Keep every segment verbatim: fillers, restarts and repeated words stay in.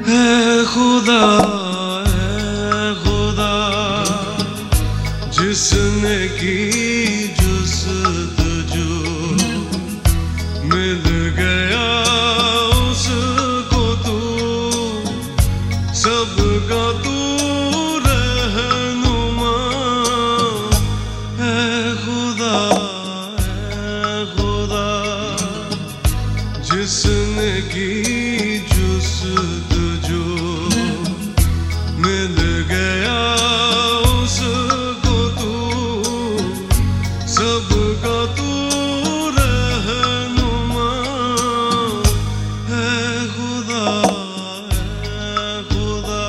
है खुदा है खुदा जिसने की जुस्तजू मिल गया उसको तू सबका तू रहनुमा है खुदा है खुदा जिसने की जुस्तजू मिल गया उसको तू सबका तू रहनुमा है खुदा है खुदा।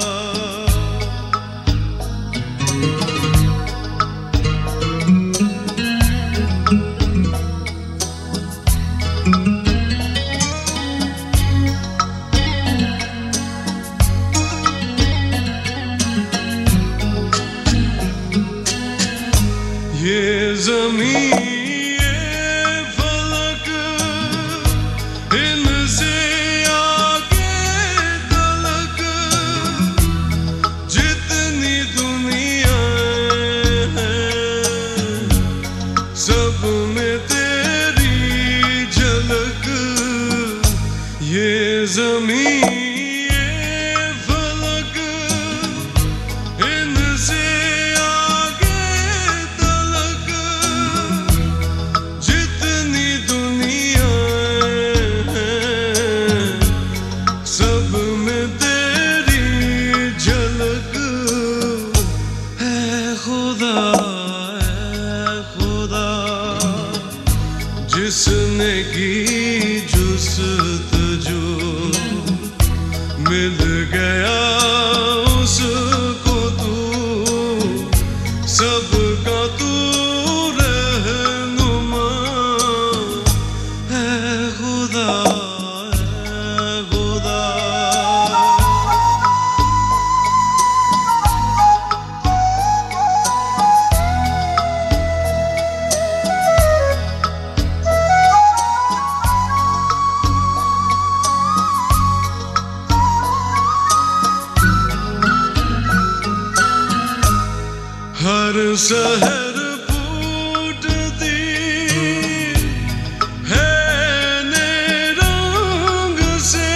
ये ज़मीं ये फलक इनसे आगे तलक जितनी दुनिया है सब में तेरी झलक। ये ज़मीं ये फलक इनसे जिसने की जुस्तजू मिल गया उसको तू सबका तू रहनुमा है खुदा है खुदा। हर शहर फूटती है नए रंग से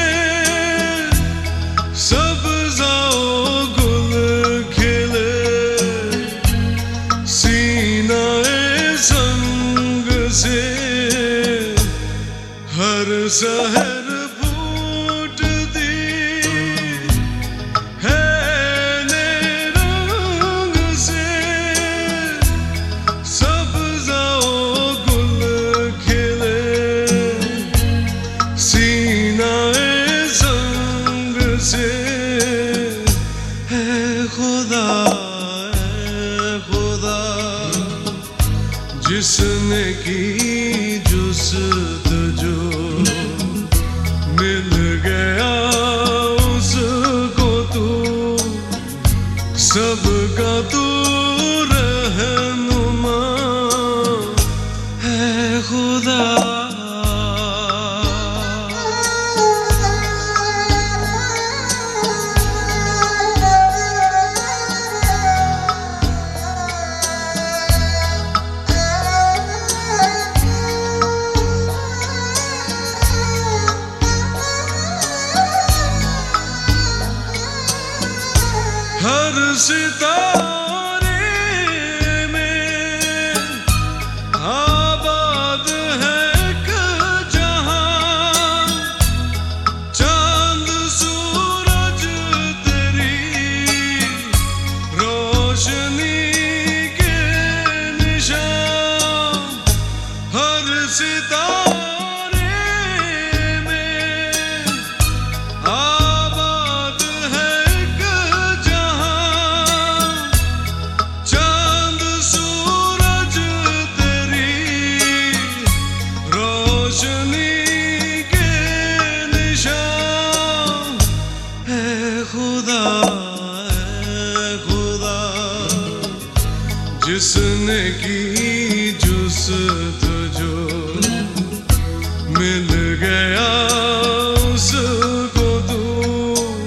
सब्ज़ाओं गुल खिले सीनाए संग से। हर शहर खुदा है खुदा जिसने की जुस्तजू मिल गया उसको तू सबका तू रहनुमा है खुदा। हर सितारे में आबाद है एक जहां चांद सूरज तेरी रोशनी के निशान। हर सितारे में आबाद है खुदा है खुदा जिसने की जुस्तजू मिल गया उसको तू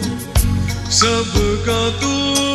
सबका तू